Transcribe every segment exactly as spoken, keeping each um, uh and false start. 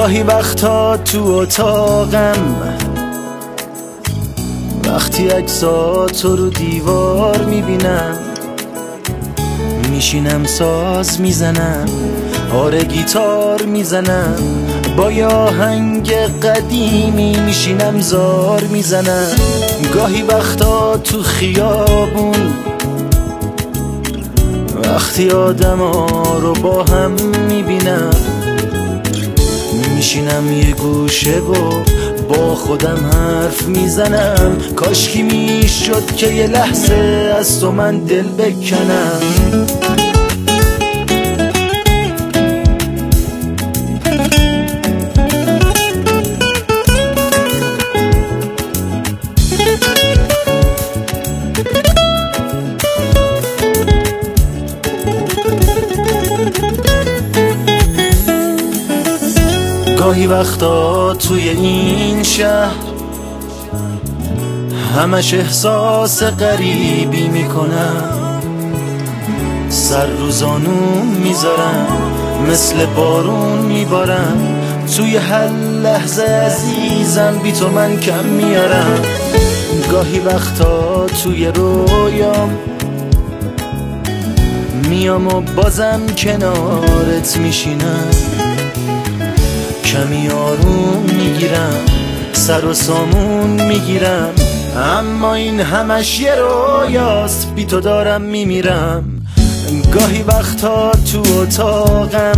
گاهی وقتا تو اتاقم وقتی عکساتو رو دیوار میبینم میشینم ساز میزنم، آره گیتار میزنم، با یه آهنگ قدیمی میشینم زار میزنم. گاهی وقتا تو خیابون وقتی آدم ها رو با هم میبینم میشینم یه گوشه و با خودم حرف میزنم. کاشکی میشد که یه لحظه از تو من دل بکنم. گاهی وقتا توی این شهر همش احساس غریبی میکنم، سر رو زانون میذارم، مثل بارون میبارم، توی هر لحظه عزیزم بی تو من کم میارم. گاهی وقتا توی رویام میام و بازم کنارت میشینم، کمی آروم میگیرم، سر و سامون میگیرم، اما این همش یه رویاست، بی تو دارم میمیرم. گاهی وقتا تو اتاقم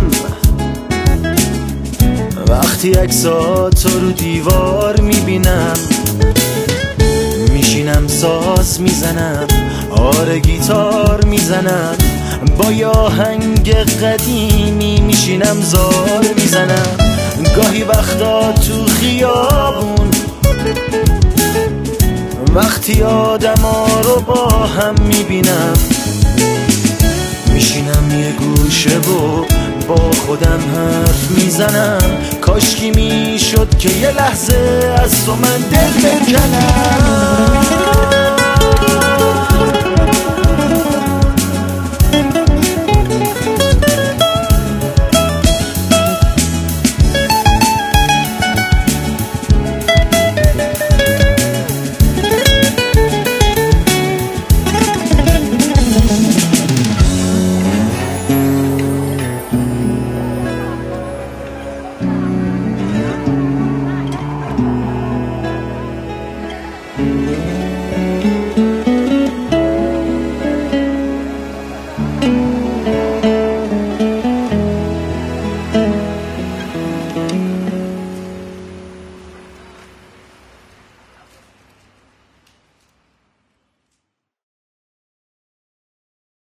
وقتی عکساتو رو دیوار میبینم میشینم ساز میزنم، آره گیتار میزنم، با یه آهنگ قدیمی میشینم زار میزنم. گاهی وقتا تو خیابون وقتی آدم ها رو با هم میبینم میشینم یه گوشه و با خودم حرف میزنم. کاشکی میشد که یه لحظه از تو من دل بکنم.